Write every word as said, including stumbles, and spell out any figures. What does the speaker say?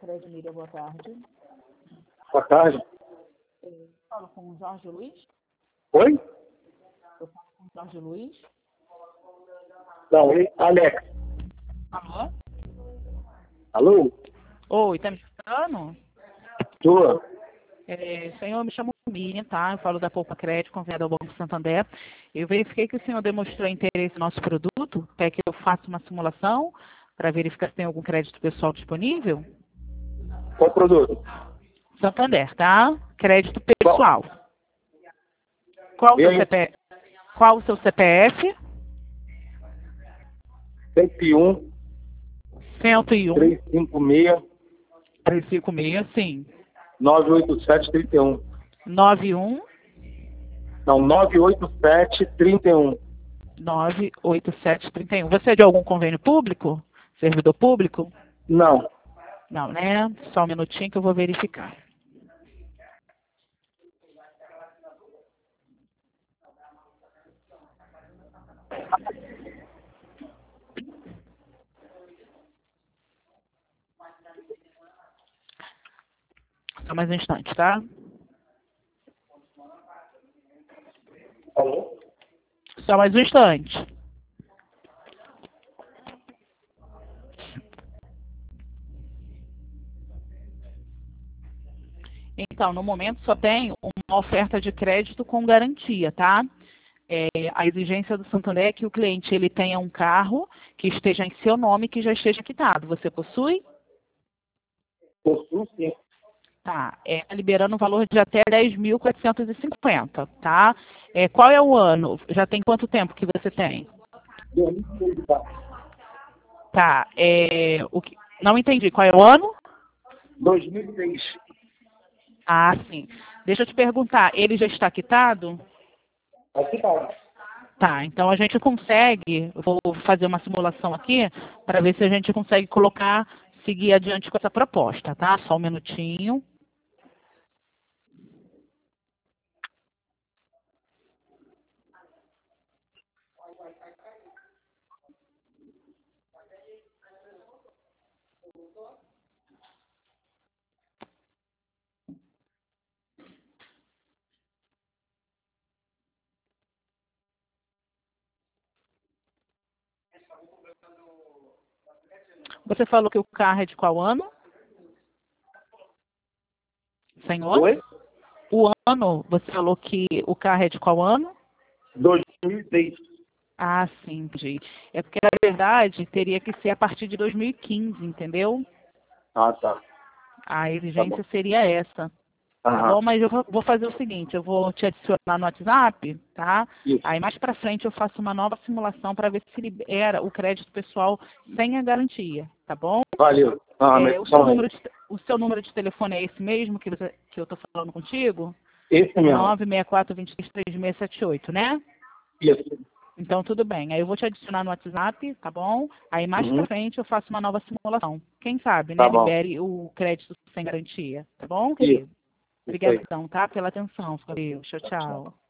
Edmília, boa tarde. Boa tarde. Eu falo com o Jorge Luiz? Oi? Eu falo com o Jorge Luiz? Não, oi, Alex. Alô? Alô? Oi, tá me escutando? Tô. É, senhor, eu me chamo Miriam, tá? Eu falo da Poupa Crédito, convidada ao Banco Santander. Eu verifiquei que o senhor demonstrou interesse no nosso produto. Quer que eu faça uma simulação para verificar se tem algum crédito pessoal disponível? Qual produto? Santander, tá? Crédito Qual? pessoal. Qual o seu Eu? C P F? Qual o seu C P F? cento e um, cento e um, trezentos e cinquenta e seis, trezentos e cinquenta e seis, sim. novecentos e oitenta e sete, trinta e um. noventa e um, Não, novecentos e oitenta e sete, trinta e um. novecentos e oitenta e sete, trinta e um. Você é de algum convênio público? Servidor público? Não. Não, né? Só um minutinho que eu vou verificar. Só mais um instante, tá? Alô? Só mais um instante. Então, no momento só tem uma oferta de crédito com garantia, tá? É, a exigência do Santander é que o cliente ele tenha um carro que esteja em seu nome, que já esteja quitado. Você possui? Possuo sim. Tá. É, liberando o valor de até dez mil quatrocentos e cinquenta, tá? É, qual é o ano? Já tem quanto tempo que você tem? dois mil e seis, tá? Tá. É, o que, não entendi. Qual é o ano? dois mil e seis. Ah, sim. Deixa eu te perguntar. Ele já está quitado? Aqui tá. Tá, então a gente consegue, eu vou fazer uma simulação aqui para ver se a gente consegue colocar, seguir adiante com essa proposta, tá? Só um minutinho. Você falou que o carro é de qual ano? Senhor? Oi? O ano, você falou que o carro é de qual ano? dois mil e seis. Ah, sim, entendi. É porque, na verdade, teria que ser a partir de dois mil e quinze, entendeu? Ah, tá. A Tá bom. exigência seria essa. Tá Aham. bom? Mas eu vou vou fazer o seguinte, eu vou te adicionar no WhatsApp, tá? Isso. Aí mais pra frente eu faço uma nova simulação para ver se libera o crédito pessoal sem a garantia, tá bom? Valeu. Ah, É, mas o, seu só aí. número de, o seu número de telefone é esse mesmo que, você, que eu tô falando contigo? Esse mesmo. nove seis quatro, dois três, três seis sete oito, né? Isso. Então tudo bem. Aí eu vou te adicionar no WhatsApp, tá bom? Aí mais Uhum. pra frente eu faço uma nova simulação. Quem sabe, né? Tá bom. Libere o crédito sem garantia, tá bom, Isso. querido? Isso aí. Obrigadão, tá? Pela atenção. Fica com Deus. Tchau, Tchau. tchau.